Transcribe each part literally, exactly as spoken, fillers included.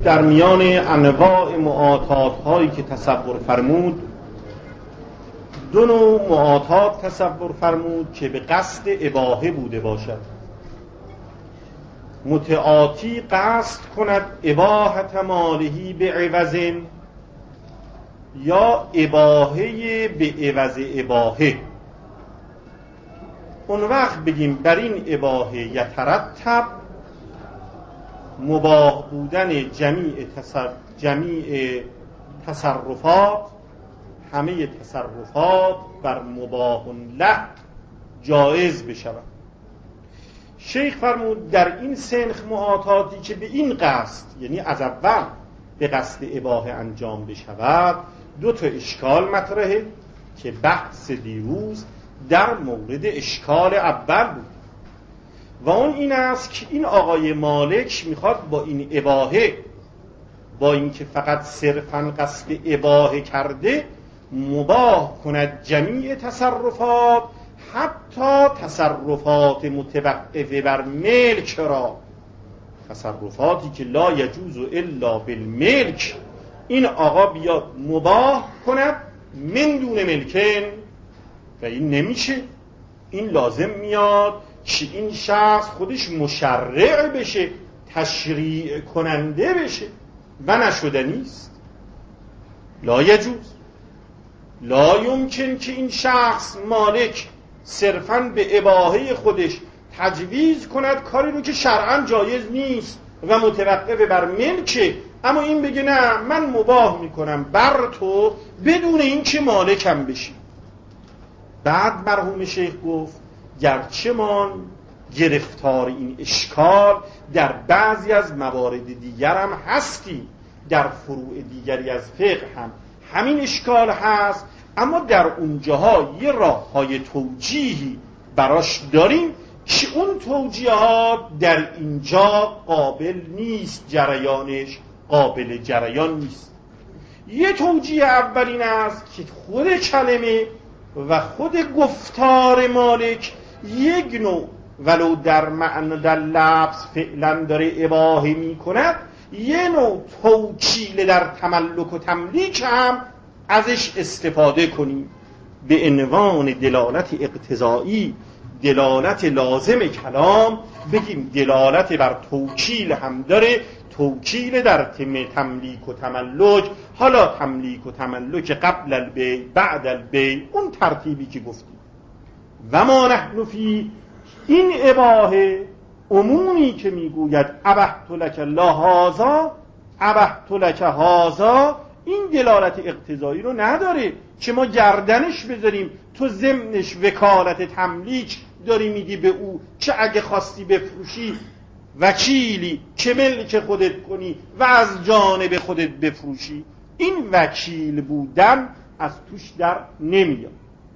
در میان انواع معاطات هایی که تصور فرمود دو نوع معاطات تصور فرمود که به قصد اباحه بوده باشد. متعاطی قصد کند اباحت مالهی به عوض یا اباحه به عوض اباحه. اون وقت بگیم بر این اباحه یترتب مباح بودن جمیع, تصر... جمیع تصرفات، همه تصرفات بر مباح له جایز بشود. شیخ فرمود در این سنخ معاطاتی که به این قصد، یعنی از اول به قصد اباحه انجام بشود، دو تا اشکال مطرحه که بحث دیروز در مورد اشکال اول بود و اون این است که این آقای مالک میخواد با این اباحه، با اینکه فقط صرفاً قصد اباحه کرده، مباح کند جمیع تصرفات، حتی تصرفات متوقفه بر ملک را، تصرفاتی که لا یجوز الا بالملک، این آقا بیاد مباح کند من دون ملکن. و این نمیشه، این لازم میاد که این شخص خودش مشرع بشه، تشریع کننده بشه و نشدنیست. لا یجوز، لا یمکن که این شخص مالک صرفاً به اباحه خودش تجویز کند کاری رو که شرعاً جایز نیست و متوقف بر ملکه، اما این بگه نه من مباح میکنم بر تو بدون این که مالکم بشی. بعد مرحوم شیخ گفت گرچه ما گرفتار این اشکال در بعضی از موارد دیگر هم هستی، در فروع دیگری از فقه هم همین اشکال هست، اما در اونجاها یه راه های توجیهی براش داریم که اون توجیهات در اینجا قابل نیست، جریانش قابل جریان نیست. یه توجیه اولین است که خود کلمه و خود گفتار مالک یک نوع ولو در معنی در لفظ فعلا داره اباحه می کند، یه نوع توکیل در تملک و تملیک هم ازش استفاده کنیم به عنوان دلالت اقتضایی، دلالت لازم کلام، بگیم دلالت بر توکیل هم داره، توکیل در تملیک و تملک. حالا تملیک و تملک قبل البیع بعد البیع، اون ترتیبی که گفتیم. و ما نحن فی این اباحه، عمومی که میگوید ابحت لک لا هذا ابحت لک هذا، این دلالت اقتضایی رو نداره که ما گردنش بذاریم تو ضمنش وکالت تملیک داری میدی به او که اگه خواستی بفروشی وکیلی که ملک خودت کنی و از جانب خودت بفروشی. این وکیل بودن از توش در نمیاد.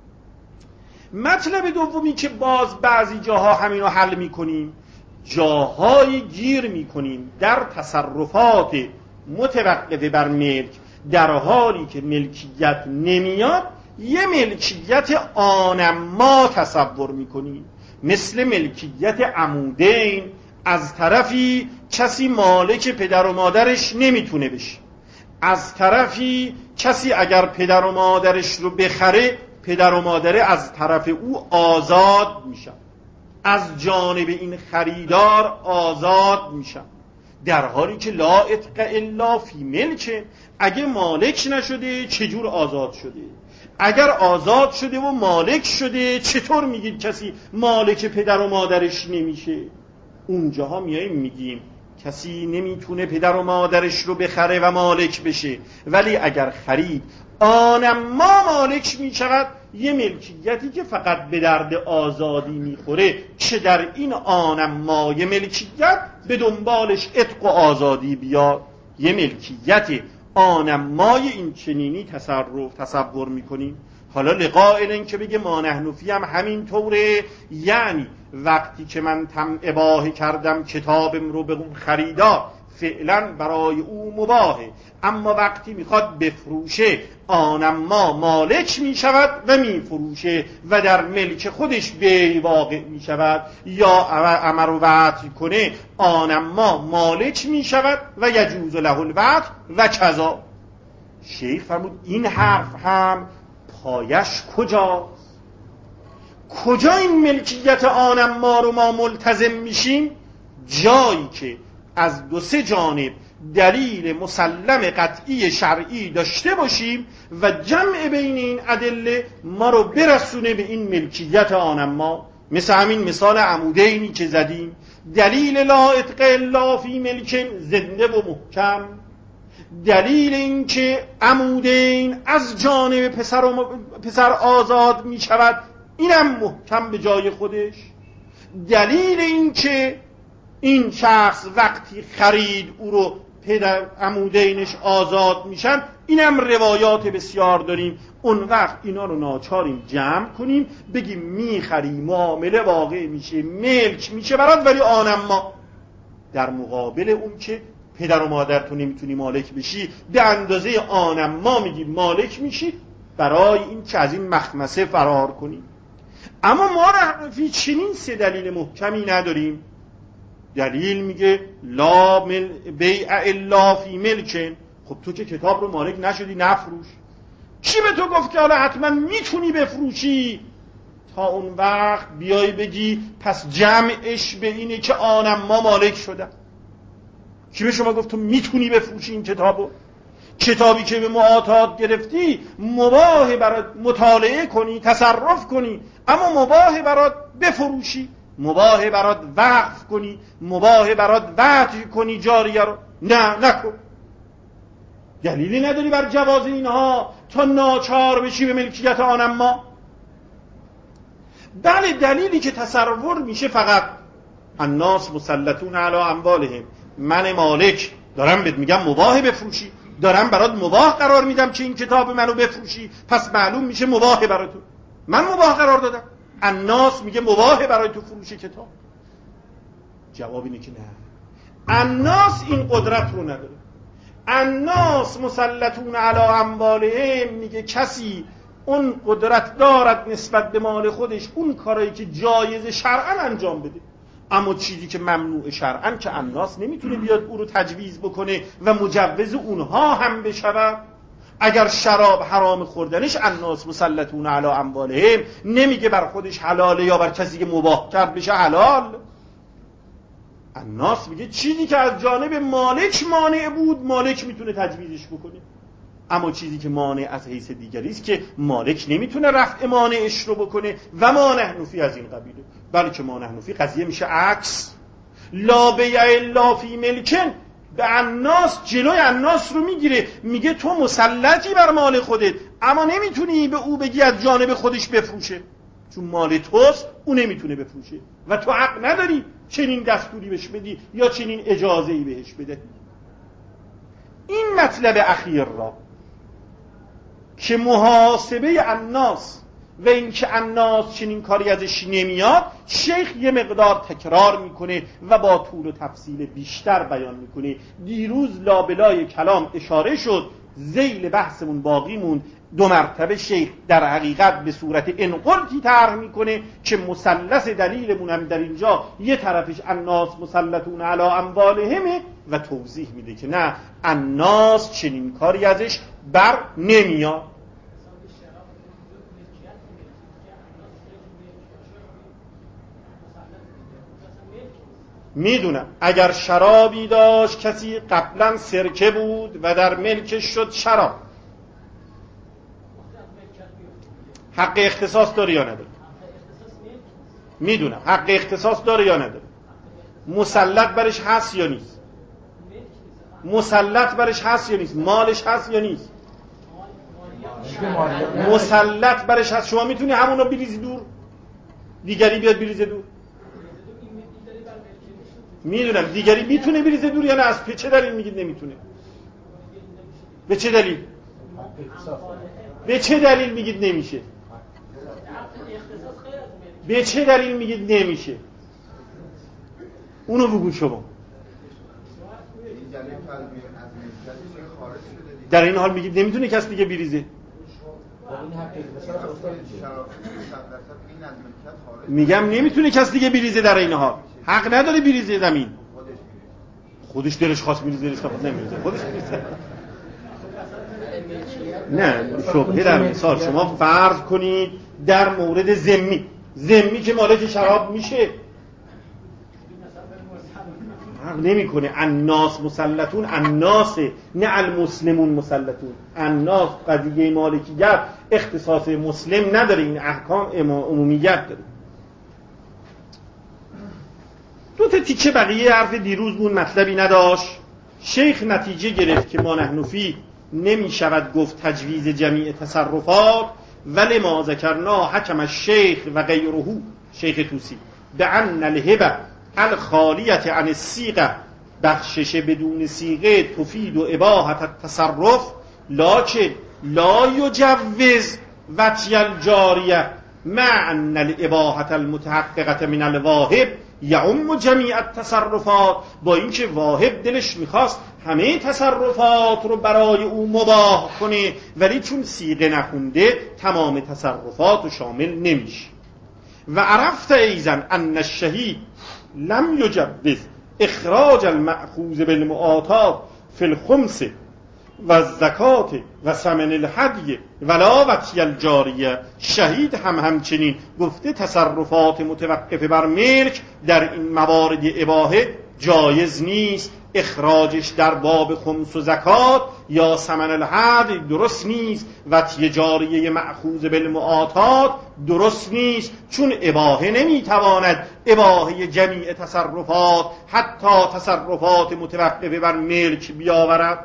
مطلب دومی که باز بعضی جاها همینو حل میکنیم، جاهای گیر میکنیم در تصرفات متوقفه بر ملک، در حالی که ملکیت نمیاد یه ملکیت آنما تصور میکنیم، مثل ملکیت عمودین. از طرفی کسی مالک پدر و مادرش نمیتونه بشه، از طرفی کسی اگر پدر و مادرش رو بخره، پدر و مادره از طرف او آزاد میشن، از جانب این خریدار آزاد میشن، در حالی که لا اتق الا فی ملک. اگه مالک نشده چجور آزاد شده؟ اگر آزاد شده و مالک شده، چطور میگید کسی مالک پدر و مادرش نمیشه؟ اونجاها میاییم میگیم کسی نمیتونه پدر و مادرش رو بخره و مالک بشه، ولی اگر خرید آنما مالک میشود، یه ملکیتی که فقط به درد آزادی میخوره، چه در این آنما یه ملکیت به دنبالش عتق و آزادی بیاد. یه ملکیت آنمای این چنینی تصرف تصور میکنیم. حالا لقائل این که بگه ما نحن فی هم همین طوره، یعنی وقتی که من تم اباحه کردم کتابم رو به اون خریدار، فعلا برای او مباهه، اما وقتی میخواد بفروشه آنم ما مالک میشود و میفروشه و در ملک خودش بیع واقع میشود، یا امر و وعد کنه آنم ما مالک میشود و یجوز له الوعد و کذا. شیخ فرمود این حرف هم پایش کجاست؟ کجا این ملکیت آنم ما رو ما ملتزم میشیم؟ جایی که از دو سه جانب دلیل مسلم قطعی شرعی داشته باشیم و جمع بین این ادله ما رو برسونه به این ملکیت آنم ما. مثل همین مثال عمودینی که زدیم، دلیل لا اتق الا فی ملک زنده و محکم، دلیل این که عمودین از جانب پسر, و پسر آزاد می شود اینم محکم به جای خودش، دلیل این که این شخص وقتی خرید او رو پدر عمودینش آزاد میشن اینم روایات بسیار داریم. اون وقت اینا رو ناچاریم جمع کنیم بگیم میخری معامله واقع میشه ملک میشه برات، ولی آنم ما در مقابل اون که پدر و مادر تو نمیتونی مالک بشی به اندازه آنم ما میگی مالک میشی برای این که از این مخمسه فرار کنیم. اما ما حنفی چنین سه دلیل محکمی نداریم. دلیل میگه لا مل بیع الا فی ملکن. خب تو که کتاب رو مالک نشدی نفروش. کی به تو گفت که حالا حتما میتونی بفروشی؟ تا اون وقت بیای بگی پس جمعش به اینه که آنم ما مالک شدن. کی به شما گفت تو میتونی بفروشی این کتابو؟ کتابی که به معاطات گرفتی مباح برات مطالعه کنی تصرف کنی، اما مباح برات بفروشی، مباح برات وقف کنی، مباح برات وقف کنی جاریه رو نه نکن. دلیلی نداری بر جواز اینها تا ناچار بشی به ملکیت آنم ما. بله دلیلی که تصور میشه فقط الناس مسلطون علی اموالهم، من مالک دارم بهت میگم مباح بفروشی، دارم برات مباح قرار میدم که این کتاب منو بفروشی، پس معلوم میشه مباح برای تو. من مباح قرار دادم، الناس میگه مباح برای تو فروش کتاب. جواب اینه که نه، الناس این قدرت رو نداره. الناس مسلطون علی اموالهم میگه کسی اون قدرت دارد نسبت به مال خودش اون کارایی که جایز شرعاً انجام بده، اما چیزی که ممنوع شرعاً که الناس نمیتونه بیاد او رو تجویز بکنه و مجوز اونها هم بشود. اگر شراب حرام خوردنش الناس مسلطون علی اموالهم نمیگه بر خودش حلاله یا بر کسی که مباح کرد بشه حلال. الناس میگه چیزی که از جانب مالک مانع بود مالک میتونه تجویزش بکنه، اما چیزی که مانع از حیث دیگری است که مالک نمیتونه رفع مانعش رو بکنه. و ما نحن فی از این قبیله، بلکه ما نحن فی قضیه میشه عکس. لا بیع الا فی ملکن، به الناس جلوی الناس رو میگیره، میگه تو مسلطی بر مال خودت اما نمیتونی به او بگی از جانب خودش بفروشه، چون مال توست او نمیتونه بفروشه و تو حق نداری چنین دستوری بهش بدی یا چنین اجازه‌ای بهش بده. این مطلب اخیر را که محاسبه الناس و این که الناس چنین کاری ازش نمیاد شیخ یه مقدار تکرار میکنه و با طول و تفصیل بیشتر بیان میکنه. دیروز لابلای کلام اشاره شد، ذیل بحثمون باقی موند. دو مرتبه شیخ در حقیقت به صورت انقلتی طرح میکنه که مثلث دلیلمون هم در اینجا یه طرفش الناس مسلطون علی اموالهم و توضیح میده که نه، الناس چنین کاری ازش بر نمیاد. میدونم اگر شرابی داشت کسی قبلا سرکه بود و در ملکش شد شراب، حق اختصاص داره یا نداره؟ میدونم حق اختصاص داره یا نداره؟ مسلط برش هست یا نیست؟ مسلط برش هست یا نیست؟ مالش هست یا نیست؟ مسلط برش هست. شما میتونی همونو بریزی دور، دیگری بیاد بریزه دور؟ میدونم دیگری میتونه بریزه دور یا نه؟ از چه دلیل میگید نمیتونه؟ به چه دلیل؟ به چه دلیل میگید نمیشه؟ به چه دلیل میگید نمیشه؟ اونو بگو شما. در این حال میگید نمیتونه کس دیگه بریزه. میگم نمیتونه کس دیگه بریزه در این حال. حق نداره بریزه زمین. خودش دلش خواست بریزه، دلش خواست نمیریزه، خودش بریزه. نه شبهه در مثال شما فرض کنید در مورد ذمی، ذمی که مالک شراب میشه، حق نمیکنه. الناس مسلطون، الناس نه المسلمون مسلطون. الناس قضیه مالکیت اختصاص مسلم نداره، این احکام عمومیت داره. دو تا تیکه بقیه حرف دیروز بود، مطلبی نداشت. شیخ نتیجه گرفت که ما نحن فی نمی شود گفت تجویز جمیع تصرفات، ولی ما ذکرنا حکم الشیخ و غیره، شیخ توسی، به ان الهبه الخالیت عن الصیغه، بخشش بدون صیغه تفید و اباحت التصرف، لکن لا یجوز وطی الجاریه مع ان الاباحت المتحققه من الواهب یعم جمیع التصرفات. با اینکه واهب دلش میخواست همه تصرفات رو برای او مباح کنه، ولی چون صیغه نخونده تمام تصرفات رو شامل نمیشه. و عرفت ایضا ان الشهید لم یجوز اخراج المأخوذ بالمعاطات فی الخمس و الزکات و ثمن الهدی ولا وطی الجاریه. شهید هم همچنین گفته تصرفات متوقف بر ملک در این موارد اباحه جایز نیست، اخراجش در باب خمس و زکات یا ثمن الهدی درست نیست، وطی جاریه مأخوذ بالمعاطات درست نیست، چون اباحه نمیتواند اباحه جمیع تصرفات حتی تصرفات متوقف بر ملک بیاورد.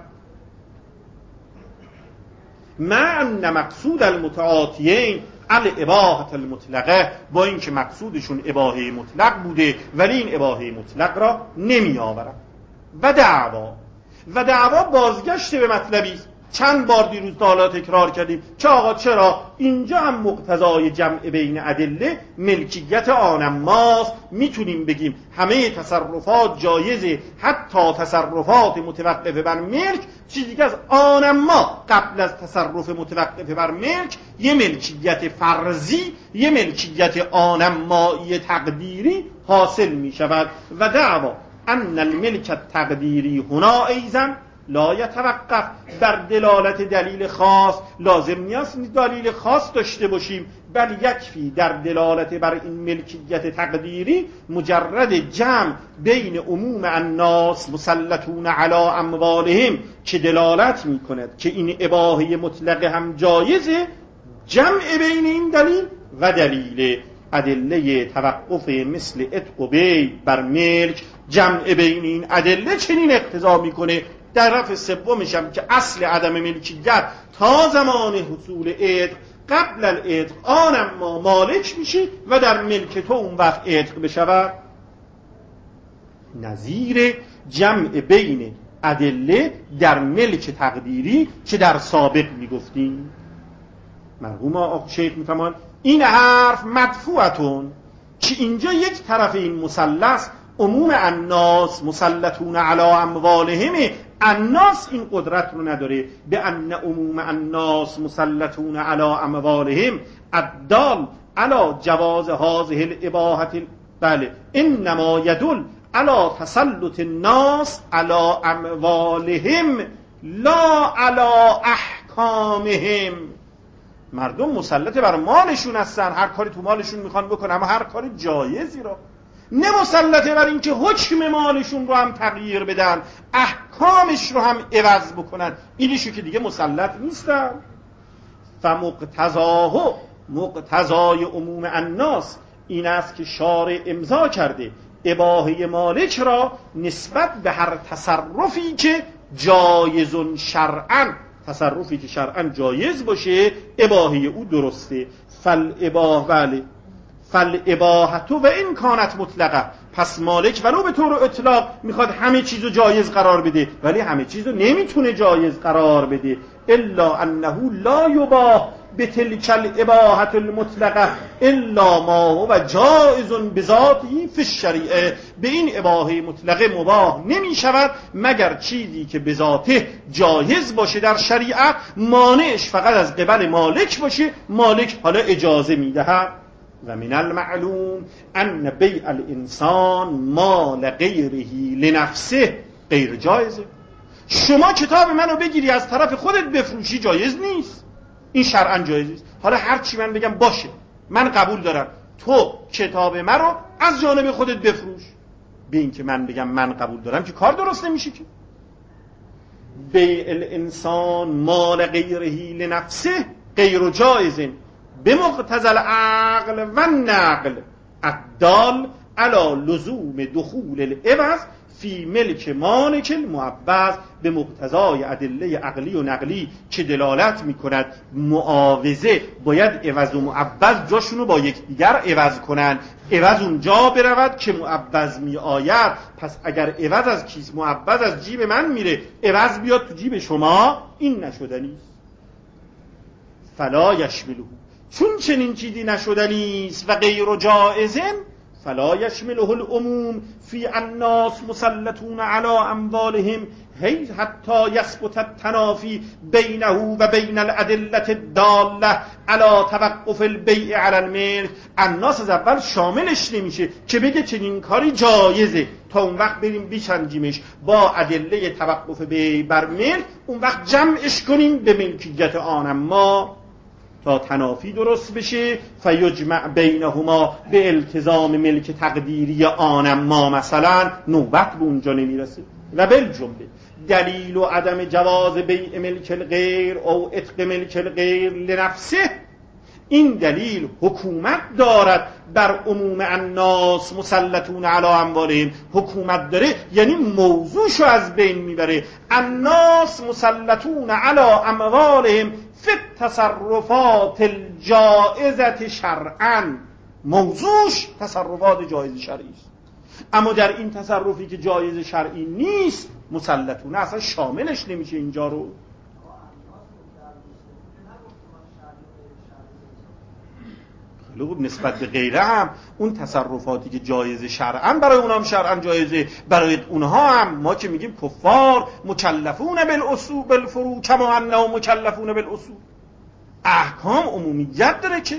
مع ان مقصود المتعاطیین الاباحه المطلقه، با اینکه مقصودشون اباحه مطلق بوده ولی این اباحه مطلق را نمی آورد. و دعوا و دعوا بازگشت به مطلبی است. چند بار دیروز تا حالا تکرار کردیم که آقا چرا اینجا هم مقتضای جمع بین ادله ملکیت آن ماست، میتونیم بگیم همه تصرفات جایزه حتی تصرفات متوقف بر ملک، چیزی که از آن ما قبل از تصرف متوقف بر ملک یه ملکیت فرضی، یه ملکیت آن مایی تقدیری حاصل می شود. و دعوا ان الملک التقدیری هنا ایزن لا یتوقف بر دلالت دلیل خاص، لازم نیست دلیل خاص داشته باشیم، بل یکفی در دلالت بر این ملکیت تقدیری مجرد جمع بین عموم الناس مسلطون علی اموالهم که دلالت می کند که این اباحه مطلق هم جایزه، جمع بین این دلیل و دلیل ادله توقف مثل عتق و بیع بر ملک، جمع بین این ادله چنین اقتضا میکنه. در طرف سومش هم که اصل عدم ملکیت تا زمان حصول عتق قبل العتق آن ما مالک میشی و در ملک تو اون وقت عتق بشود، نظیر جمع بین ادله در ملک تقدیری که در سابق میگفتیم. مرحوم آقا شیخ میفرمان این حرف مدفوعتون که اینجا یک طرف این مثلث عموم الناس مسلطون علی اموالهم، الناس این قدرت رو نداره، به ان عموم الناس مسلطون علی اموالهم الدال علی جواز هذه الاباحه، بله انما يدل علی تسلط الناس علی اموالهم لا علی احکامهم. مردم مسلط بر مالشون هستن، هر کاری تو مالشون میخوان بکنن، اما هر کاری جایزی رو نه مسلطه بر این که حکم مالشون رو هم تغییر بدن، احکامش رو هم عوض بکنن، اینیشو که دیگه مسلط نیستن. فمقتضاه، مقتضای عموم الناس این است که شارع امضا کرده اباحه مالک را نسبت به هر تصرفی که جایز شرعاً، تصرفی که شرعاً جایز باشه اباحه او درسته. فالاباحه بله فالاباحه و این کانت مطلقه، پس مالک ولو به طور اطلاق میخواد همه چیزو جایز قرار بده، ولی همه چیزو نمیتونه جایز قرار بده. الا انه لا یباح بتلک الاباحه المطلقه الا ما هو جائز بذاته فی الشریعه، به این اباحه مطلقه مباح نمی شود مگر چیزی که به ذاته جایز باشه در شریعت، مانعش فقط از قبل مالک باشه، مالک حالا اجازه میدهد. و من المعلوم ان بیع الانسان مال غیره لنفسه غیر جایزه. شما کتاب منو بگیری از طرف خودت بفروشی جایز نیست، این شرعاً جایز نیست. حالا هر چی من بگم باشه، من قبول دارم تو کتاب منو از جانب خودت بفروش، به این که من بگم من قبول دارم که کار درست نمیشه. که بیع الانسان مال غیره لنفسه غیر جایزه به مقتضی العقل و نقل الدال علی لزوم دخول العوض فی ملک مالک المعوض، به مقتضای ادله عقلی و نقلی که دلالت میکند معاوضه باید عوض و معوض جاشونو با یکدیگر عوض کنن، عوض اونجا برود که معوض می آید. پس اگر عوض از کیس معوض از جیب من میره عوض بیاد تو جیب شما، این نشدنیست. فلا یشمله، چون چنین چیزی نشدنیست و غیر جائزن، فلا یشمله العموم فی الناس مسلطون علی اموالهم هی حتی یثبت التنافی بینه و بین الادله الداله علی توقف البیع علی الملک. الناس از اول شاملش نمیشه که بگه چنین کاری جایزه، تا اون وقت بریم بیسنجیمش با ادله توقف بیع بر ملک، اون وقت جمعش کنیم به ملکیت آن، اما تا تنافی درست بشه فیجمع بینهما به التزام ملک تقدیری آنم ما، مثلا نوبت به اونجا نمیرسه. و بالجمله دلیل و عدم جواز بیع ملک الغیر او عتق ملک الغیر لنفسه، این دلیل حکومت دارد بر عموم الناس مسلطون علی اموالهم، حکومت داره یعنی موضوعشو از بین میبره. الناس مسلطون علی اموالهم فی التصرفات الجائزة شرعا، موضوعش تصرفات جایز شرعی است. اما در این تصرفی که جایز شرعی نیست مسلطونه اصلا شاملش نمیشه اینجا رو. خیلی خوب، نسبت به غیره هم اون تصرفاتی که جایز شرعا برای اونها هم شرعا جایزه، برای اونها هم ما که میگیم کفار مکلفون بالاصول بالفروع کما انهم مکلفون بالاصول، احکام عمومیت داره که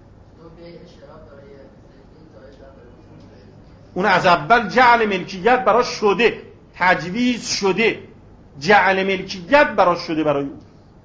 اون از اول جعل ملکیت براش شده، تجویز شده، جعل ملکیت براش شده برای اون.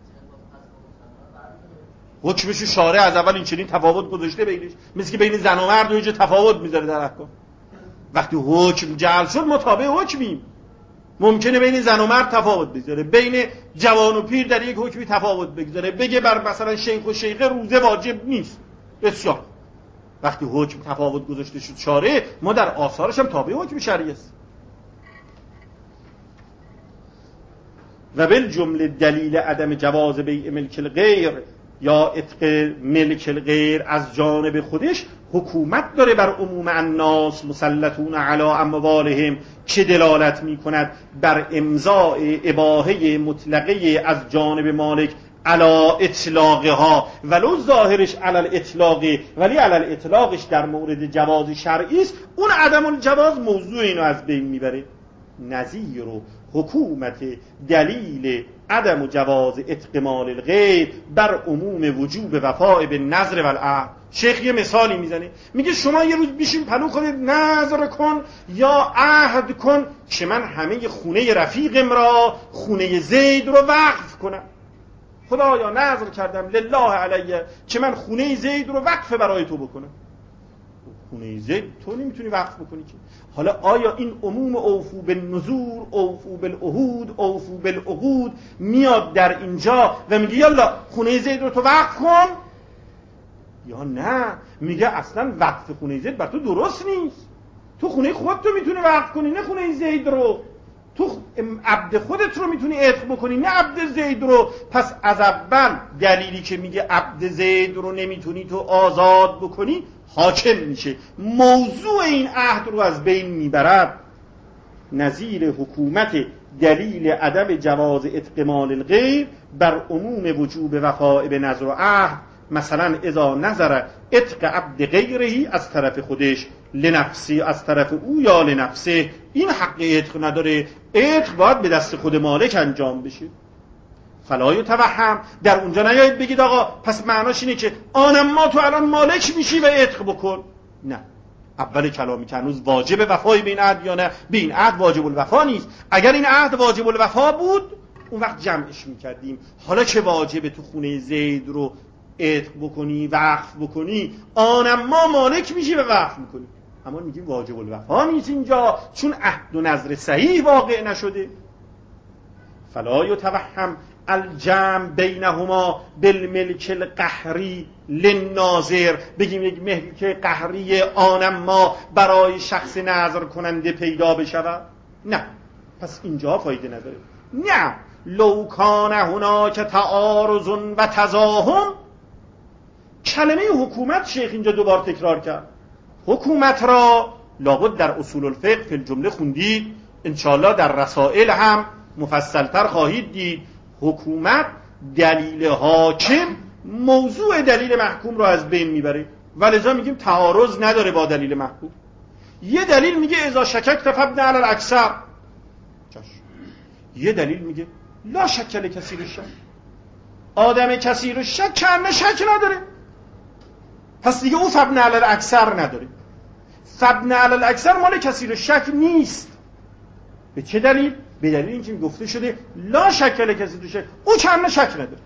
حکمشو شارع از اول این چنین تفاوت گذاشته بینش، مثل که بین زن و مرد یه تفاوت میذاره در احکام. وقتی حکم جعل شد ما تابع حکمیم. ممکنه بین زن و مرد تفاوت بذاره، بین جوان و پیر در یک حکمی تفاوت بگذاره، بگه بر مثلا شیخ و شیخه روزه واجب نیست. بسیار وقتی حکم تفاوت گذاشته شد شارع، ما در آثارش هم تابع حکم شرعی است. و بالجمله دلیل عدم جواز بیع ملک الغیر یا عتق ملک الغیر از جانب خودش حکومت داره بر عموم الناس مسلطون علی اموالهم، چه دلالت می کند بر امضاء اباحه مطلقه از جانب مالک علی اطلاقها، ولو ظاهرش علی الاطلاقی ولی علی الاطلاقش در مورد جواز شرعی است، اون عدم الجواز موضوع اینو از بین میبره. نظیر و حکومت دلیل عدم جواز عتق مال الغیر بر عموم وجوب وفاء به نذر و العهد. شیخ یه مثالی میزنه، میگه شما یه روز بیشین پلو خودت نذر کن یا عهد کن که من همه خونه رفیقم را، خونه زید رو وقف کنم. خدایا نذر کردم لله علیه که من خونه زید رو وقف برای تو بکنم. خونه زید تو نمیتونی وقف بکنی که. حالا آیا این عموم اوفو بالنذور، اوفو بالعهود، اوفو بالعقود میاد در اینجا و میگه یالا خونه زید رو تو وقف کن، یا نه میگه اصلا وقف خونه زید بر تو درست نیست، تو خونه خودت تو میتونی وقف کنی نه خونه زید رو. تو عبد خودت رو میتونی عتق بکنی، نه عبد زید رو. پس از اول دلیلی که میگه عبد زید رو نمیتونی تو آزاد بکنی حاکم میشه، موضوع این عهد رو از بین میبرد. نظیر حکومت دلیل عدم جواز عتق مال الغیر بر عموم وجوب وفاء به نظر و عهد، مثلا اذا نظر عتق عبد غیرهی از طرف خودش لنفسی، از طرف او یا لنفسه، این حق عتق نداره، عتق باید به دست خود مالک انجام بشه. فلا یتوهم، در اونجا نیایید بگید آقا پس معناش اینه که آنم ما تو الان مالک میشی و عتق بکن. نه، اول کلامی که هنوز واجب وفای به این عهد یا نه، به این عهد واجب الوفا نیست. اگر این عهد واجب الوفا بود اون وقت جمعش میکردیم. حالا که واجب تو خونه زید رو عتق بکنی، وقف بکنی، آنم ما مالک میشی و وقف میکنی. اما میگیم واجب الوفا نیست اینجا، چون عهد و نظر صحیح واقع نشده. فلا یتوهم الجمع بینهما بالملک القهری للناظر، بگیم یک ملک قهری آنم ما برای شخص نظر کننده پیدا بشود. نه، پس اینجا فایده نداره. نه، لو کان هناک تعارض و تزاحم، کلمه حکومت شیخ اینجا دوبار تکرار کرد. حکومت را لابد در اصول الفقه فی الجمله خوندید، انشاءالله در رسائل هم مفصلتر خواهید دید. حکومت دلیل حاکم موضوع دلیل محکوم را از بین میبره، ولذا میگیم تعارض نداره با دلیل محکوم. یه دلیل میگه اذا شککت فابن علی الاکثر، یه دلیل میگه لا شک لکثیر الشک، آدم کثیر الشک کنه شک نداره، پس دیگه او فابن علی الاکثر نداره. فابن علی الاکثر مال کثیر الشک نیست. به چه دلیل؟ به دلیل اینکه گفته شده لا شک لکثیر الشک، او کنه شک نداره،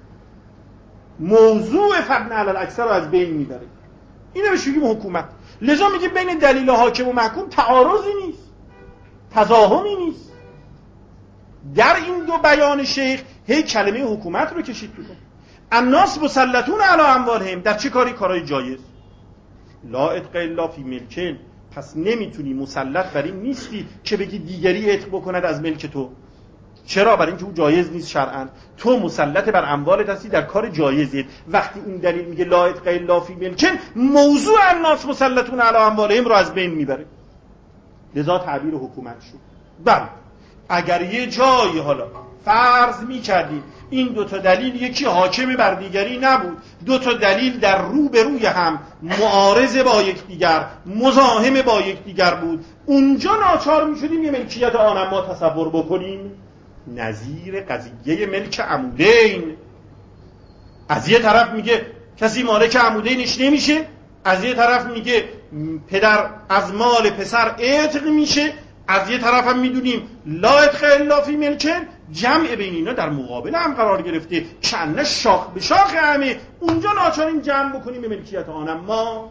موضوع فابن علی الاکثر رو از بین میبره. اینو بهش میگیم حکومت. لذا میگیم بین دلیل حاکم و محکوم تعارضی نیست، تزاحمی نیست. در این دو بیان شیخ هی کلمه حکومت رو کشید تو. الناس مسلطون علی اموالهم، در چه کاری؟ کارهای جایز. لا عتق الا فی ملکن، پس نمیتونی مسلط بر این نیستی که بگی دیگری عتق بکند از ملک تو. چرا؟ برای اینکه او جایز نیست شرعاً. تو مسلط بر اموالت هستی، در کار جایزی. وقتی این دلیل میگه لا عتق الا فی ملکن، موضوع الناس مسلطون علی اموالهم رو از بین میبره. لذا تعبیر حکومت شد. بله، اگر یه جایی حالا فرض میکردیم این دوتا دلیل یکی حاکم بر دیگری نبود، دوتا دلیل در رو به روی هم معارض با یکدیگر، مزاحم با یکدیگر بود، اونجا ناچار میشدیم یه ملکیت آنم ما تصور بکنیم، نظیر قضیه ملک عمودین. از یه طرف میگه کسی مالک عمودینش نمیشه، از یه طرف میگه پدر از مال پسر عتق میشه، از یه طرف هم میدونیم لا عتق الا فی ملکن، جمع بین اینا در مقابل هم قرار گرفته، کنه شاخ به شاخ همه، اونجا ناچاریم جمع بکنیم به ملکیت آنم ما.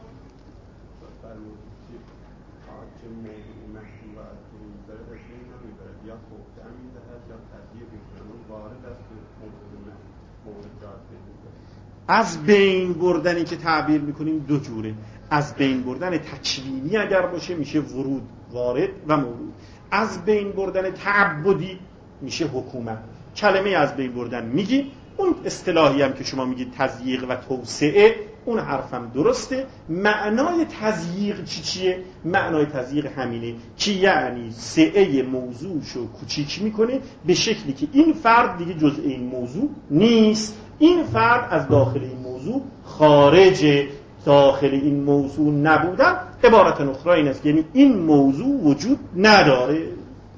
از بین بردنی که تعبیر میکنیم دو جوره. از بین بردن تکوینی اگر باشه میشه ورود، وارد و مورود. از بین بردن تعبدی میشه حکومت. کلمه از بین بردن میگی، اون اصطلاحی هم که شما میگید تضییق و توسعه، اون حرفم درسته. معنای تضییق چی چیه؟ معنای تضییق همینه که یعنی سعه موضوعشو کوچیک میکنه به شکلی که این فرد دیگه جزء این موضوع نیست، این فرد از داخل این موضوع خارجه. داخل این موضوع نبودن عبارت اخرى این است، یعنی این موضوع وجود نداره.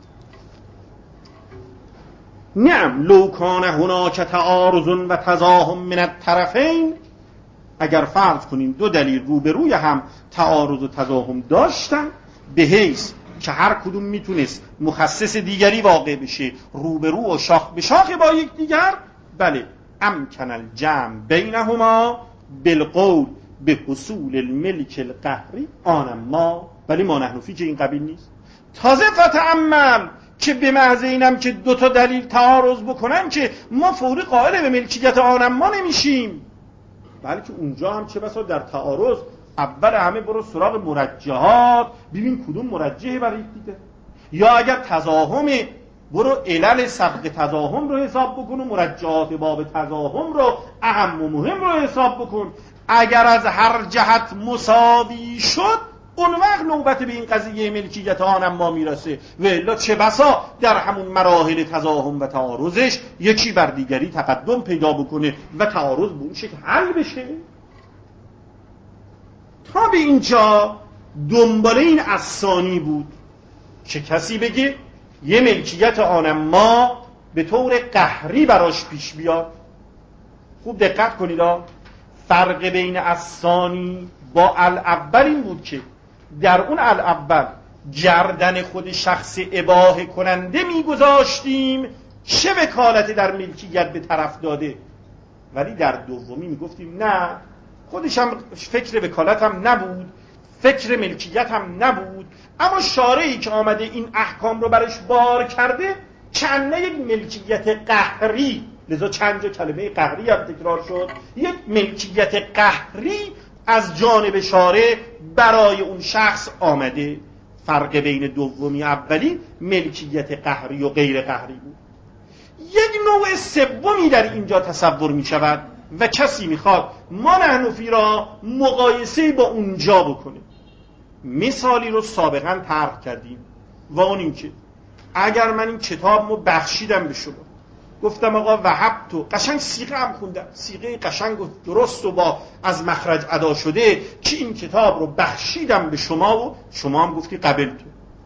نعم لو کان هناک تعارض و تزاحم من الطرفین، اگر فرض کنیم دو دلیل روبروی هم تعارض و تزاحم داشتن به حیث که هر کدوم میتونست مخصص دیگری واقع بشه، روبرو و شاخ به شاخ با یک دیگر، بله امکن الجمع بینهما بالقول به حصول الملک القهری آنم ما، ولی ما نحنفی که این قبیل نیست. تازه فتعمل که به محض اینم که دو تا دلیل تعارض بکنن که ما فوری قائل به ملکیت آنم ما نمیشیم، بلکه اونجا هم چه بسا در تعارض اول همه برو سراغ مرجحات، ببین کدوم مرجحه برای دیگه. یا اگر تزاحم برو علل سبق تزاحم رو حساب بکن و مرجعات باب تزاحم رو اهم و مهم رو حساب بکن. اگر از هر جهت مساوی شد اون وقت نوبت به این قضیه ملکیت آنم ما میرسه، و الا چه بسا در همون مراحل تزاحم و تعارضش یکی بر دیگری تقدم پیدا بکنه و تعارض به اون شکل حل بشه. تا به اینجا دنباله این اسانی بود که کسی بگه یه ملکیت آنم ما به طور قهری براش پیش بیاد. خوب دقت کنید، فرق بین الثانی با الاول این بود که در اون الاول گردن خود شخص اباحه کننده میگذاشتیم چه وکالت در ملکیت به طرف داده، ولی در دومی میگفتیم نه، خودش هم فکر وکالت هم نبود، فکر ملکیت هم نبود، اما شارعی که آمده این احکام رو برش بار کرده چنده یک ملکیت قهری، لذا چند جا کلمه قهری هم تکرار شد، یک ملکیت قهری از جانب شارع برای اون شخص آمده. فرق بین دومی اولی ملکیت قهری و غیر قهری بود. یک نوع سومی در اینجا تصور می شود و کسی میخواد ما نحنفی را مقایسه با اونجا بکنه. مثالی رو سابقا طرح کردیم و اون این که اگر من این کتاب رو بخشیدم به شما، گفتم آقا وهبتو، قشنگ صیغه هم خوندم، صیغه قشنگ و درست و با از مخرج ادا شده که این کتاب رو بخشیدم به شما و شما هم گفتی قبلتو.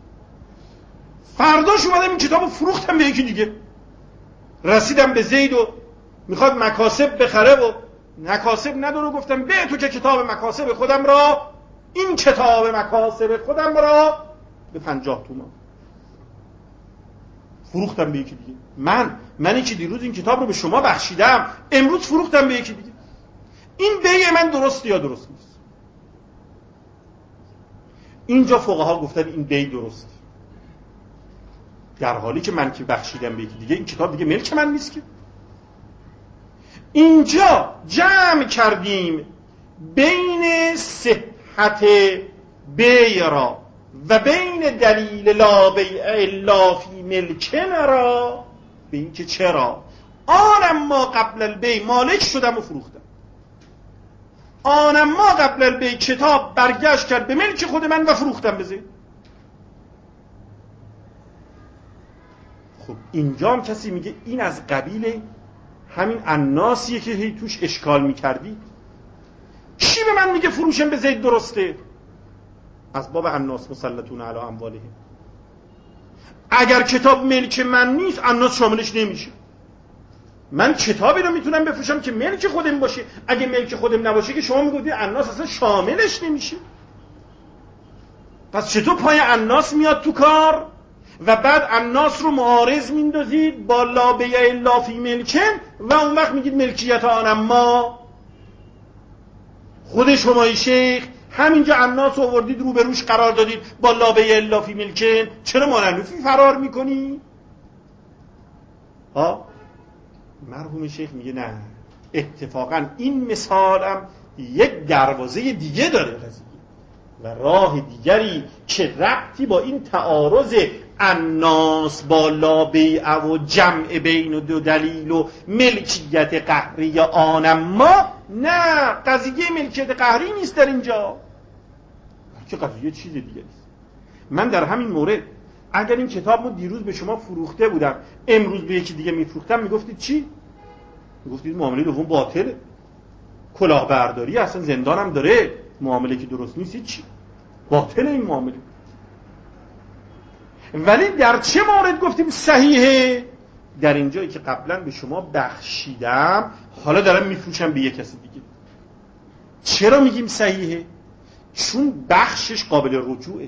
فرداش اومدم این کتاب رو فروختم به یکی دیگه، رسیدم به زید و میخواد مکاسب بخره و مکاسب نداره، گفتم به تو که کتاب مکاسب خودم را، این کتاب مکاسب خودم را به پنجاه تومان فروختم به یکی دیگه. من منی که دیروز این کتاب رو به شما بخشیدم امروز فروختم به یکی دیگه. این بیع من درست یا درست نیست؟ اینجا فقها گفتن این بیع درست، در حالی که من که بخشیدم به یکی دیگه این کتاب دیگه ملک من نیست که. اینجا جمع کردیم بین صحت بیع را و بین دلیل لا بیع الا فی ملکن را، به این که چرا آنم ما قبل البیع مالک شدم و فروختم، آنم ما قبل البیع کتاب برگشت کرد به ملک خود من و فروختم به زید. خب اینجا هم کسی میگه این از قبیل همین الناسیه که هی توش اشکال میکردی. کی به من میگه فروشم به زید درسته؟ از باب الناس مسلطون علی اموالهم. اگر کتاب ملک من نیست الناس شاملش نمیشه. من کتابی رو میتونم بفروشم که ملک خودم باشه، اگه ملک خودم نباشه که شما میگوید الناس اصلا شاملش نمیشه. پس چطور پای الناس میاد تو کار و بعد الناس رو معارض میندازید با لا بیع الا فی ملکن و اون وقت میگید ملکیت آنم ما؟ خود شمای شیخ همینجا الناس رو آوردید رو به روش قرار دادید با لا بیع الا فی ملکن، چرا ماننوفی فرار میکنی؟ ها مرحوم شیخ میگه نه، اتفاقا این مثالم یک دروازه دیگه داره قضیه و راه دیگری که ربطی با این تعارض الناس با لا بیع و جمع بین دو دلیل و ملکیت قهری آنم ما، نه قضیه ملکیت قهری نیست در اینجا، که قضیه چیز دیگه است. من در همین مورد اگر این کتاب رو دیروز به شما فروخته بودم امروز به یکی دیگه میفروختم میگفتید چی؟ میگفتید معامله دوم باطله، کلاهبرداری اصلا زندانم داره، معامله که درست نیست چی؟ باطل این معامله. ولی در چه مورد گفتیم صحیحه؟ در اینجایی که قبلا به شما بخشیدم حالا دارم میفروشم به یک کسی دیگه. چرا میگیم صحیحه؟ چون بخشش قابل رجوعه.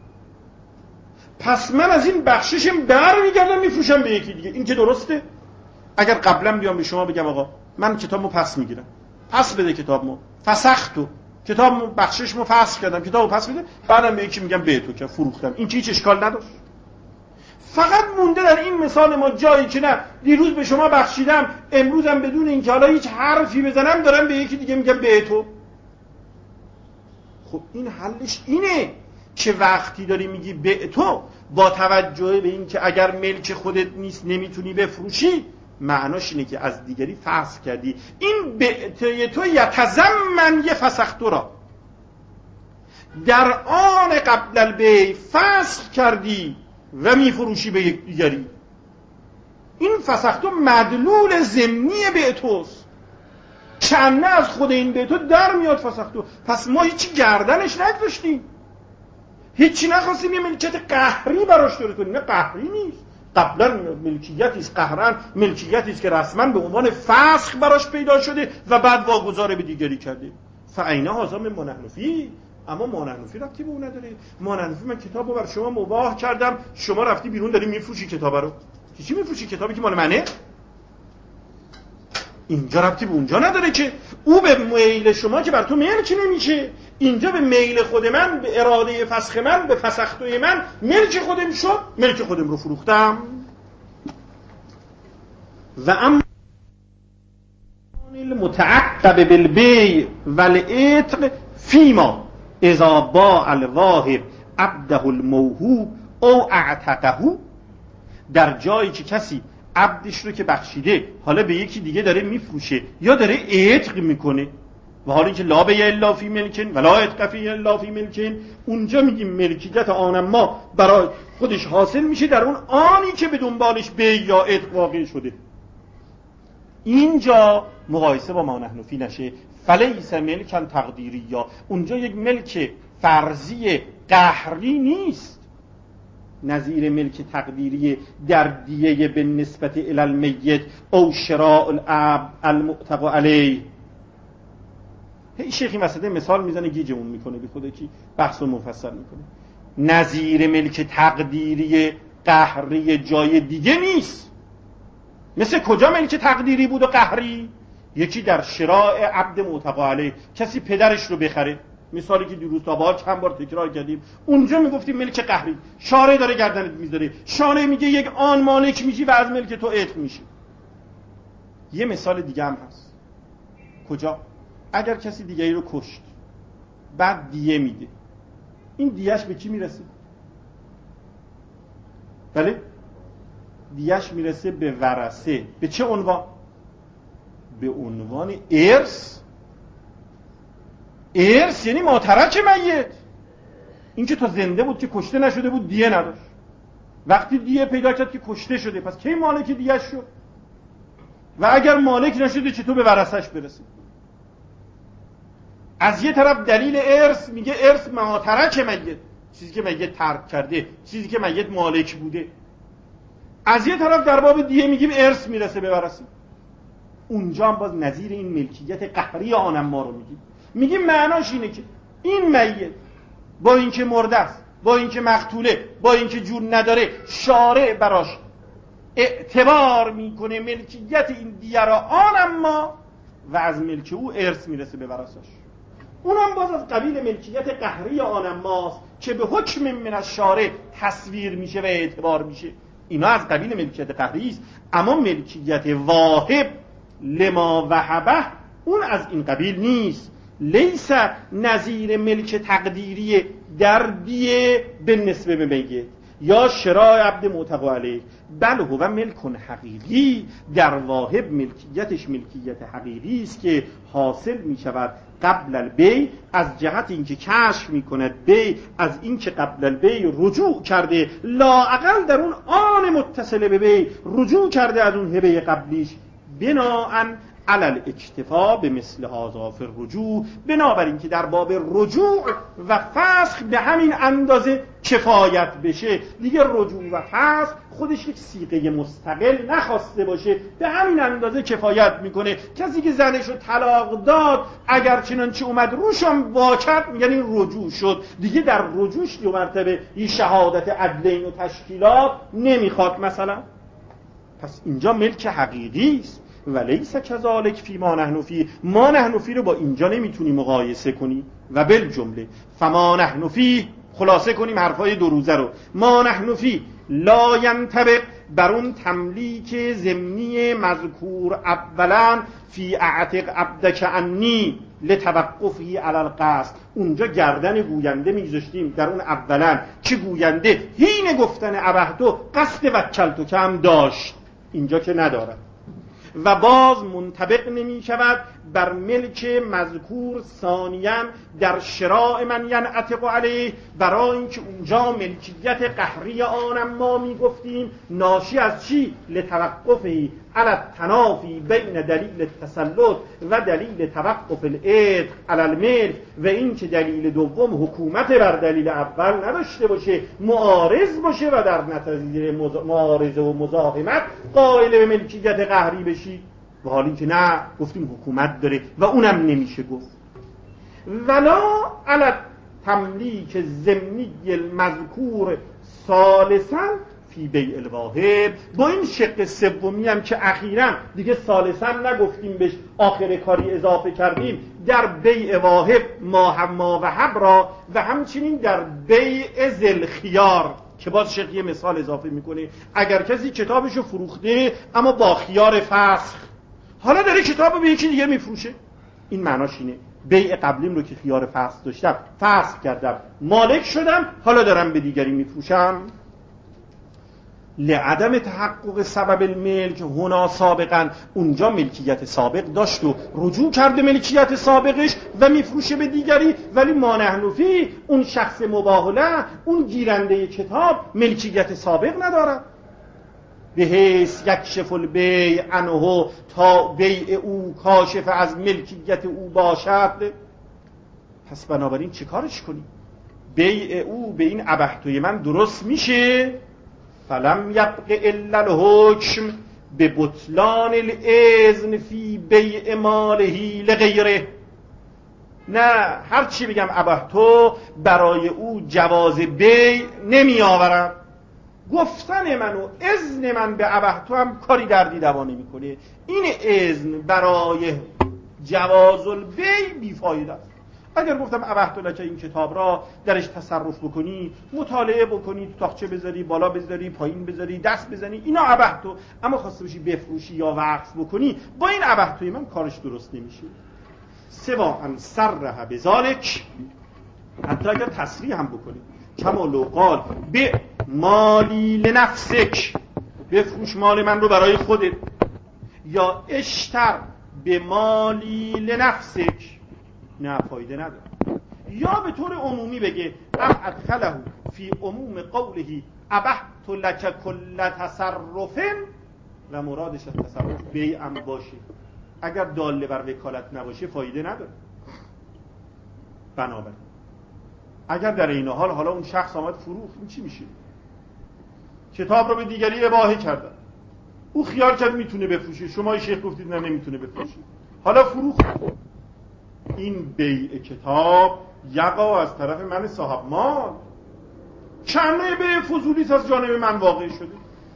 پس من از این بخششم بر میگردم میفروشم به یکی دیگه. این که درسته؟ اگر قبلا بیام به شما بگم آقا من کتابمو پس میگیرم، پس بده کتابمو، فسختو، کتابمو بخششمو فسخ کردم، کتابو پس بده، بعدم به یکی میگم به تو که فروختم، این که هیچ اشکال نداشت. فقط مونده در این مثال ما جایی که نه دیروز به شما بخشیدم امروزم بدون اینکه حالا هیچ حرفی بزنم دارم به یکی دیگه میگم به تو. خب این حلش اینه که وقتی داری میگی به تو با توجه به این که اگر ملک خودت نیست نمیتونی بفروشی، معناش اینه که از دیگری فسخ کردی. این به تو یتزمن یه فسختو را در آن قبل البیع فسخ کردی و میفروشی به یک دیگری. این فسختو مدلول ضمنی به توست، چنه از خود این به تو در میاد فسختو. پس ما هیچی گردنش نگذاشتیم، هیچی نخواستیم یه ملکیت قهری براش درست کنیم. نه قهری نیست، قبلا ملکیتی است قهرن، ملکیتی است که رسما به عنوان فسخ براش پیدا شده و بعد واگذار به دیگری کرده. فعینه هذا من مانحنفی. اما مانحنفی ربطی به اون نداره. مانحنفی من کتابو بر شما مباح کردم، شما رفتی بیرون داری میفروشی کتابا رو. چی میفروشی؟ کتابی که مال منه. اینجا ربطی به اونجا نداره که او به میل شما که بر تو ملک نمیشه. اینجا به میل خود من، به اراده فسخ من، به فسختوی من ملک خودم شد، ملک خودم رو فروختم. و اما المتعقب بالبیع والعتق فیما اذا باع الواهب عبده الموهوب او اعتقه، در جایی که کسی عبدش رو که بخشیده حالا به یکی دیگه داره میفروشه یا داره عتق میکنه، و حالا اینکه لا بیع الا فی ملکن ولا عتق فی الا فی ملکن، اونجا میگیم ملکیت آن ما برای خودش حاصل میشه در اون آنی که به دنبالش بیع یا عتق واقع شده. اینجا مقایسه با مانحنفی نشه. فلیس ملکن تقدیری، یا اونجا یک ملک فرضی قهری نیست نظیر ملک تقدیری در دیه به نسبت الی المیت او شراء العبد المعتق علیه. هی شیخی مسئله مثال میزنه گیجمون میکنه، بی خدا کی بحث رو مفصل میکنه. نظیر ملک تقدیری قهری جای دیگه نیست. مثل کجا ملک تقدیری بود و قهری؟ یکی در شراء عبد معتق علیه، کسی پدرش رو بخره، مثالی که دیروز تا بار چند بار تکرار کردیم. اونجا میگفتیم ملک قهری، شارع داره گردنت میذاره، شارع میگه یک آن مالک میشی و از ملک تو عتق میشی. یه مثال دیگه هم هست. کجا؟ اگر کسی دیگری رو کشت بعد دیه میده، این دیهش به کی میرسه؟ بله؟ دیهش میرسه به ورثه. به چه عنوان؟ به عنوان ارث. ارث یعنی ماترک میت. این که تا زنده بود که کشته نشده بود دیه نداشت، وقتی دیه پیدا کرد که کشته شده، پس کی مالک دیهش شد؟ و اگر مالک نشده چطور به ورثش برسه؟ از یه طرف دلیل ارث میگه ارث ماترک میت، چیزی که میت ترک کرده، چیزی که میت مالک بوده. از یه طرف در باب دیه میگیم ارث میرسه به ورثه. اونجا هم باز نظیر این ملکیت قهری آنم ما رو میگیم. میگیم معناش اینه که این میت با اینکه مرده است، با اینکه مقتوله، با اینکه جون نداره، شارع براش اعتبار میکنه ملکیت این دیه را آنم ما، و از ملک او ارث میرسه به ورثش. اونم باز از قبیل ملکیت قهری آنم ماست که به حکم من الشارع تصویر میشه و اعتبار میشه. اینا از قبیل ملکیت قهری است. اما ملکیت واهب لما وهبه اون از این قبیل نیست. لیس نظیر ملک تقدیری در دیه به نسبه به میت یا شراء عبد معتق علیه، بل هو ملک حقیقی. در واهب ملکیتش ملکیت حقیقی است که حاصل می شود قبل البیع، از جهت اینکه کشف می کند بیع از اینکه قبل البیع رجوع کرده، لااقل در اون آن متصل به بیع رجوع کرده از اون هبه قبلیش، بناءً علل اکتفا به مثل هذا فی الرجوع، بنابراین که در باب رجوع و فسخ به همین اندازه کفایت بشه. دیگه رجوع و فسخ خودش یک صیغه مستقل نخواسته باشه، به همین اندازه کفایت میکنه. کسی که زنش رو طلاق داد اگر چنانچه اومد روشم واکد میگن این رجوع شد، دیگه در رجوعش دو مرتبه این شهادت عدلین و تشکیلات نمیخواد مثلا. پس اینجا ملک حقیقی است. ولیس کذالک فی ما نحن فی، ما نحن فی رو با اینجا نمیتونی مقایسه کنی. و بالجمله فما نحن فی، خلاصه کنیم حرفای دو روزه رو، ما نحن فی لا ینطبق بر اون تملیک ضمنی مذکور اولا فی اعتق عبدک عنی لتوقفی علی القصد، اونجا گردن گوینده میذاشتیم در اون اولا که گوینده حین گفتن ابهتو قصد وکلتو که هم داشت، اینجا که ندارد. و باز منطبق نمی شود بر ملک مذکور ثانیاً در شراء من ینعتق علیه، برای اینکه اونجا ملکیت قهری آنم ما می گفتیم ناشی از چی؟ لتوقفی علی التنافی بین دلیل التسلط و دلیل توقف العتق علی الملک، و این که دلیل دوم حکومت بر دلیل اول نداشته باشه، معارض باشه و در نتیجه معارضه و مزاحمت قائل به ملکیت قهری بشی. و حالی که نه، گفتیم حکومت داره و اونم نمیشه گفت. ولا علی تملیک ضمنی المذکور ثالثاً فی بیع الواهب، با این شق سومی هم که اخیراً دیگه ثالثاً نگفتیم بهش، آخر کاری اضافه کردیم، در بیع واهب ما هم ما وهب را و همچنین در بیع ذل خیار که باز شق یه مثال اضافه میکنه. اگر کسی کتابشو فروخته اما با خیار فسخ، حالا داره کتابو به یکی دیگه میفروشه، این معناش اینه بیع قبلیم رو که خیار فسخ داشتم فسخ کردم، مالک شدم، حالا دارم به دیگری میفروشم. لعدم تحقق سبب الملک هنا سابقا، اونجا ملکیت سابق داشت و رجوع کرده ملکیت سابقش و میفروشه به دیگری، ولی ما نحن فی، اون شخص مباهله، اون گیرنده کتاب ملکیت سابق ندارد، به حیث یکشف البیع عنه، تا بیع او کاشف از ملکیت او باشد. پس بنابراین چه کارش کنی؟ بیع او به این ابهتوی من درست میشه؟ فلم یبق الا الحکم به بطلان الاذن فی بیع ماله لغیره. نه، هر چی بگم ابهتو برای او جواز بیع نمی آورم، گفتن من و اذن من به ابهتو هم کاری در دیدوا نمی کنه. این اذن برای جواز البیع بیفایده است. اگر گفتم ابهتو لک این کتاب را درش تصرف بکنی، مطالعه بکنی، تو تاقچه بذاری، بالا بذاری، پایین بذاری، دست بزنی، اینا ابهتو، اما خواسته باشی بفروشی یا وقف بکنی، با این ابهتوی من کارش درست نمیشه. سوا ان صرح بذالک، حتی اگر تصریح هم بکنی، کما لو قال به مالی لنفسک، بفروش مال من رو برای خودت، یا اشتر به مالی لنفسک، نه فایده نداره. یا به طور عمومی بگه ام ادخله فی عموم قوله ابحت لک کل تصرف، و مرادش از تصرف بیع ام باشه، اگر داله بر وکالت نباشه فایده نداره. بنابراین اگر در این حال حالا اون شخص آمد فروخت، این چی میشه؟ کتاب رو به دیگری اباحه کردن، او خیال کرد میتونه بفروشه، شما شیخ گفتید نه نمیتونه بفروشه، حالا فروخت. این بیع کتاب یقا از طرف من صاحب مال، چنه بیع فضولیت از جانب من واقع شده.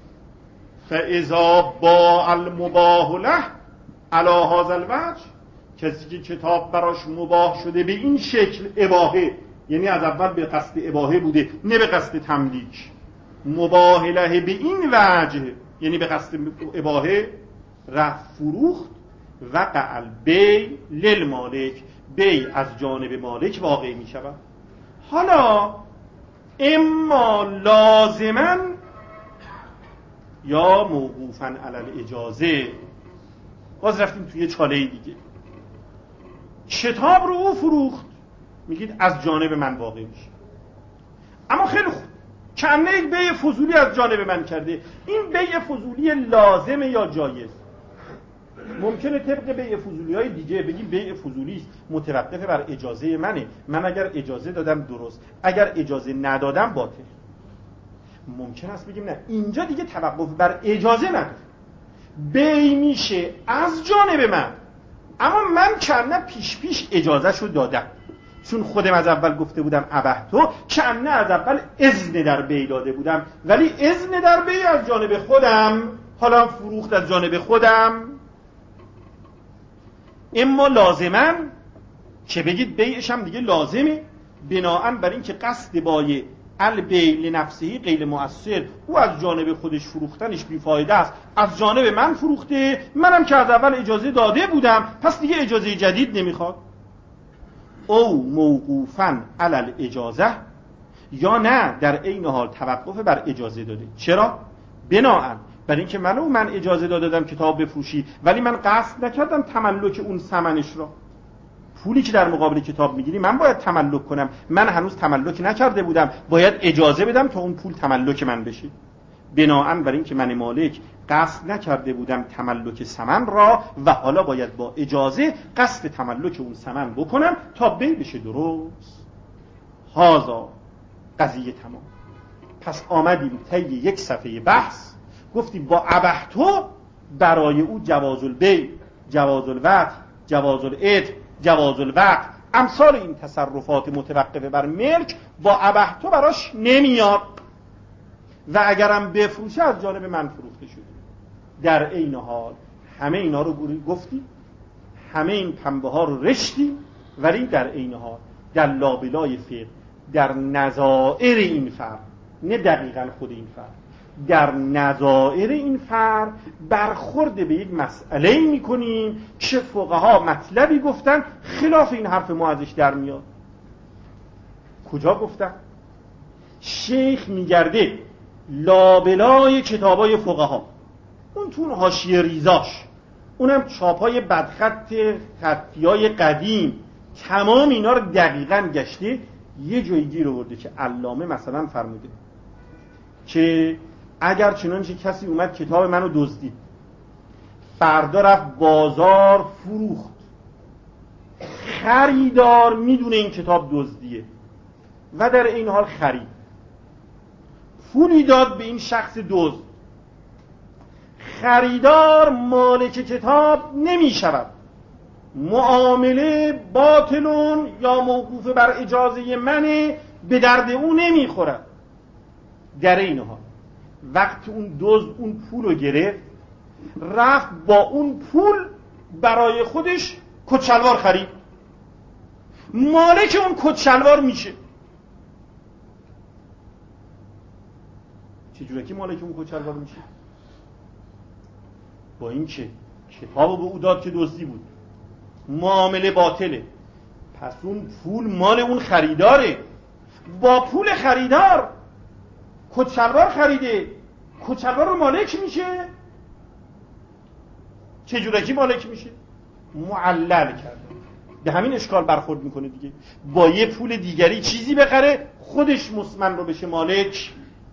فاذا با المباح له علی هذا الوجه، کسی که کتاب براش مباح شده به این شکل اباحه، یعنی از اول به قصد اباحه بوده نه به قصد تملیک، مباح له به این وجه یعنی به قصد اباحه، رفت فروخت، وقع البیع للمالک، بیع از جانب مالک واقع می شود. حالا اما لازما یا موقوفاً علی الاجازه، باز رفتیم توی چاله دیگه. کتاب رو او فروخت، میگید از جانب من واقع میشه، اما خیلی خوب کنه یک بیع فضولی از جانب من کرده، این بیع فضولی لازمه یا جایز؟ ممکنه طبق بیع فضولی های دیگه بگیم بیع فضولی است، متوقف بر اجازه منه، من اگر اجازه دادم درست، اگر اجازه ندادم باطل. ممکن است بگیم نه، اینجا دیگه توقف بر اجازه نداره، بیع میشه از جانب من، اما من کنه پیش پیش اجازه شو دادم، چون خودم از اول گفته بودم ابهتو، کنه از اول اذن در بیع داده بودم، ولی اذن در بیع از جانب خودم، حالا فروخت از جانب خودم. اما لازما که بگید بیعش هم دیگه لازمه، بناهن بر این که قصد بای البیع لنفسه غیر مؤثر، او از جانب خودش فروختنش بیفایده است، از جانب من فروخته، منم که از اول اجازه داده بودم پس دیگه اجازه جدید نمیخواد. او موقوفاً علی الاجازه، یا نه در عین حال توقف بر اجازه داده. چرا؟ بناءً بر اینکه منو من اجازه دادم کتاب بفروشی، ولی من قصد نکردم تملک اون ثمنش را. پولی که در مقابل کتاب میگیری من باید تملک کنم، من هنوز تملک نکرده بودم، باید اجازه بدم تا اون پول تملک من بشه. بناءً بر اینکه من مالک قصد نکرده بودم تملک ثمن را و حالا باید با اجازه قصد تملک اون ثمن بکنم تا بیع بشه درست. هازا قضیه تمام. پس آمدیم طی یک صفحه بحث گفتیم با ابحتو برای او جواز البیع، جواز الوقت، جواز العتق، جواز الوقت، امثال این تصرفات متوقفه بر ملک با ابحتو براش نمیاد و اگرم بفروشه از جانب من فروخته شده. در عین حال همه اینا رو گفتیم، همه این پنبه ها رو رشتیم، ولی در عین حال در لابلای فقه در نظائر این فرق، نه دقیقاً خود این فرق، در نظائر این فرق برخورد به یک مسئله می کنیم که فقها مطلبی گفتن خلاف این حرف ما ازش در میاد. کجا گفتن؟ شیخ میگرده لابلای کتابای فقها، اون تون حاشیه ریزاش، اونم چاپای بدخط خطیای قدیم، تمام اینا رو دقیقاً گشته، یه جایی گیر آورده که علامه مثلا فرموده که اگر چنانچه کسی اومد کتاب منو دزدید، فردا رفت بازار فروخت، خریدار میدونه این کتاب دزدیه و در این حال خرید، پولی داد به این شخص دزد، خریدار مالک کتاب نمی شود، معامله باطلون یا موقوف بر اجازه منه، به درد او نمی خورد. در این حال وقتی اون دزد اون پول رو گرفت، رفت با اون پول برای خودش کچلوار خرید، مالک اون کچلوار میشه. چجوره که مالک اون کچلوار میشه؟ با این که کتابو به او داد که دزدی بود، معامله باطله، پس اون پول مال اون خریداره، با پول خریدار کچلوار خریده، کچلوار رو مالک میشه. چجوره که مالک میشه؟ معلل کرده. به همین اشکال برخورد میکنه دیگه، با یه پول دیگری چیزی بخره خودش مسمن رو بشه مالک.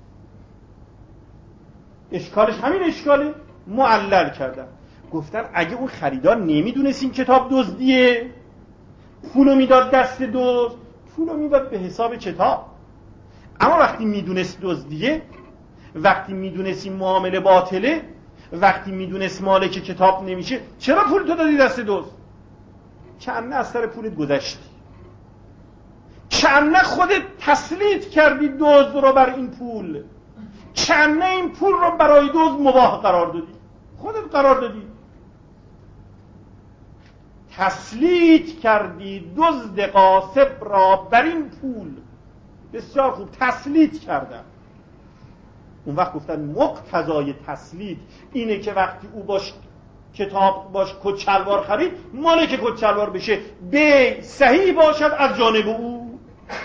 اشکالش همین اشکاله، معلل کردن. گفتن اگه اون خریدار نمیدونست این کتاب دزدیه، پولو میداد دست دزد، پولو میداد به حساب کتاب. اما وقتی میدونست دزدیه، وقتی میدونست این معامله باطله، وقتی میدونست مالک کتاب نمیشه، چرا پول تو دادی دست دزد؟ چند از سر پولت گذشتی، چند خودت تسلیط کردی دزد رو بر این پول، چند این پول رو برای دزد مباح قرار دادی، خودت قرار دادی، تسلیط کردی دزد غاصب را بر این پول. بسیار خوب، تسلیط کردن. اون وقت گفتن مقتضای تسلیط اینه که وقتی او باش کتاب باش کچلوار خرید، مالک کچلوار بشه، به صحیح باشد از جانب او.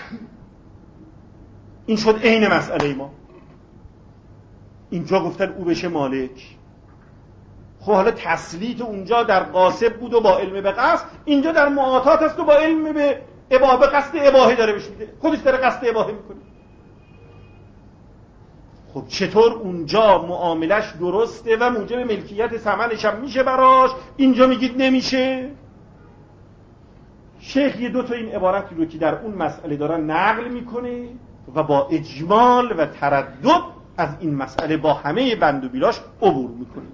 این شد عین مسئله ما. اینجا گفتن او بشه مالک. خب حالا تسلیط اونجا در غاصب بود و با علم به قصد، اینجا در معاطات است و با علم به اباحه، به قصد اباحه داره بهش میده، خودش داره قصد اباحه میکنه. خب چطور اونجا معاملش درسته و موجب ملکیت ثمنش هم میشه براش، اینجا میگید نمیشه؟ شیخ یه دو تا این عبارتی رو که در اون مسئله دارن نقل میکنه و با اجمال و تردد از این مسئله با همه بند و بیلاش عبور میکنه.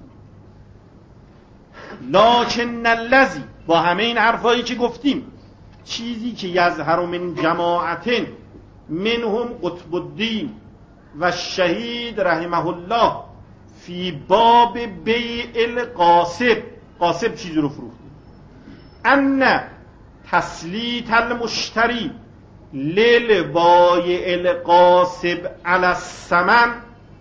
لکن الذی، با همه این حرفایی که گفتیم، چیزی که یظهر من جماعتن منهم قطب الدین و شهید رحمه الله فی باب بیع القاصب، قاصب چیزی رو فروخته، ان تسلیط المشتری للبایع القاسب علی الثمن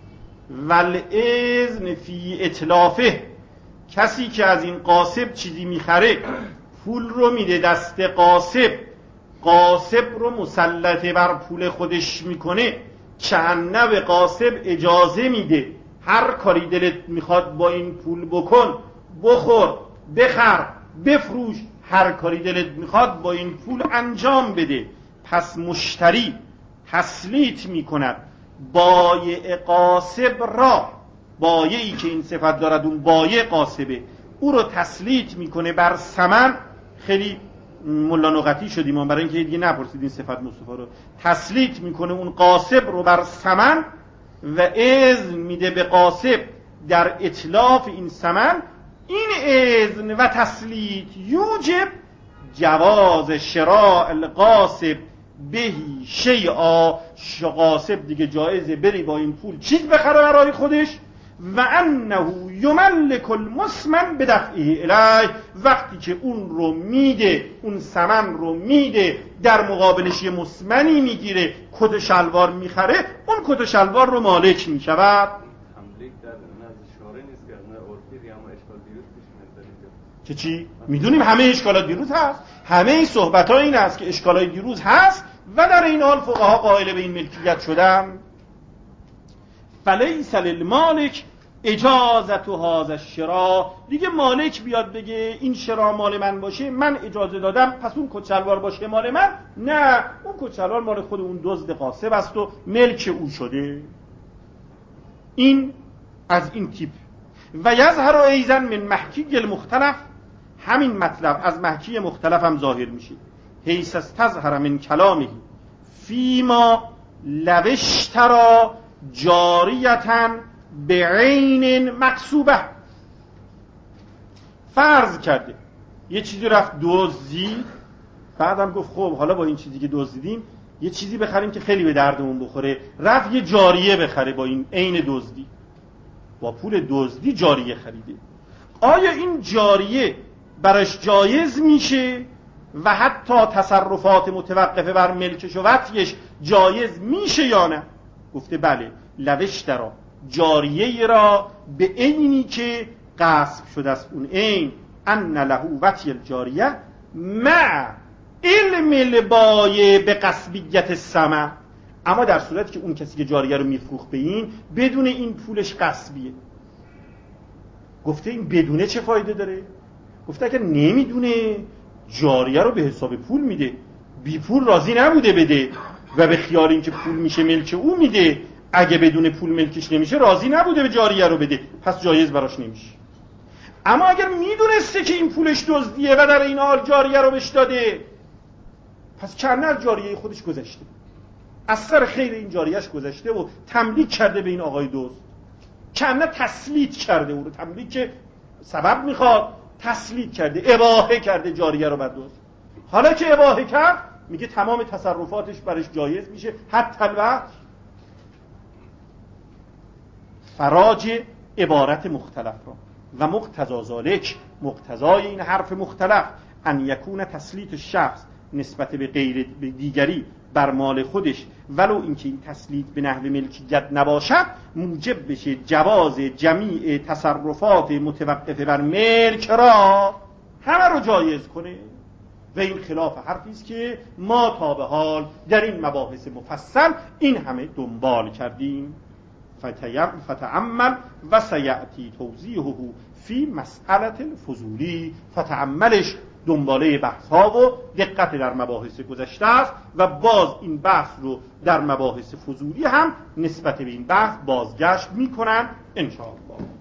والاذن فی اتلافه، کسی که از این قاسب چیزی میخره پول رو میده دست قاسب، قاسب رو مسلط بر پول خودش میکنه، چند به قاسب اجازه میده هر کاری دلت میخواد با این پول بکن، بخور، بخر، بفروش، هر کاری دلت میخواد با این پول انجام بده. پس مشتری تسلیط میکند بایع قاسب را، بایعی که این صفت دارد اون بایع قاسبه، او رو تسلیط میکنه بر ثمن. خیلی ملا نقطی شدیم برای اینکه دیگه نپرسید این صفت مصطفی رو. تسلیط میکنه اون قاسب رو بر ثمن و اذن میده به قاسب در اتلاف این ثمن. این اذن و تسلیط یوجب جواز شراء القاسب بهی شیئا، قاسب دیگه جایزه بری با این پول چیز بخره برای خودش، و انه یملک المسمن بدفعه الیه، وقتی که اون رو میده، اون ثمن رو میده، در مقابلش یه مسمنی میگیره، کت و شلوار میخره، اون کت و شلوار رو مالک میشود. که چی؟ میدونیم همه اشکالات دیروز هست، همه این صحبت ها این است که اشکالات دیروز هست و در این حال فقها قائل به این ملکیت شدن. فلیس للمالک اجازت و هذا الشراء، دیگه مالک بیاد بگه این شراء مال من باشه، من اجازه دادم، پس اون کت شلوار باشه مال من، نه، اون کت شلوار مال خود اون دزد قاسب است و ملک او شده. این از این تیپ. و یظهر ایضا من محکی المختلف، همین مطلب از محکی مختلف هم ظاهر میشه. حیث استظهر من کلامه فیما لو اشتری جاریتا بعین مقصوبه، فرض کرده یه چیزی رفت دزدید، بعدم گفت خب حالا با این چیزی که دزدیدیم یه چیزی بخریم که خیلی به دردمون بخوره، رفت یه جاریه بخره با این عین دزدی، با پول دزدی جاریه خریده. آیا این جاریه براش جایز میشه و حتی تصرفات متوقفه بر ملکش و وطیش جایز میشه یا نه؟ گفته بله. لوش درا جاریه را به عینی که غصب شده است اون عین، ان له وطی الجاریه مع علم البایع به غصبیت الثمن، اما در صورتی که اون کسی که جاریه رو میفروخت به این بدون این پولش غصبیه. گفته این بدونه چه فایده داره؟ گفته اگر نمیدونه جاریه رو به حساب پول میده، بی پول راضی نبوده بده و به خیال این که پول میشه ملک او میده، اگه بدون پول ملکش نمیشه راضی نبوده به جاریه رو بده، پس جایز براش نمیشه. اما اگر میدونسته که این پولش دزدیه و در این حال جاریه رو بهش داده، پس کنه از جاریه خودش گذشته، از سر خیر این جاریهش گذشته و تملیک کرده به این آقای دزد، کنه تسلیط کرده او رو، تملیک سبب میخواد، تسلیط کرده، اباحه کرده جاریه رو بر دزد. حالا که اباحه کرد میگه تمام تصرفاتش برش جایز میشه، حتی الوقت. فراج عبارت مختلف را و مقتضا ذالک، مقتضای این حرف مختلف، ان یکون تسلیط شخص نسبت به غیر به دیگری بر مال خودش، ولو اینکه این تسلیط به نحو ملکیت نباشد، موجب بشه جواز جمیع تصرفات متوقفه بر ملک را، همه رو جایز کنه. و این خلاف حرفی است که ما تا به حال در این مباحث مفصل این همه دنبال کردیم. فتعمل و سیأتی توضیحه فی مسئله الفضولی، فتعملش دنباله بحث ها و دقت در مباحث گذشته است و باز این بحث رو در مباحث فضولی هم نسبت به این بحث بازگشت میکنن ان شاء الله.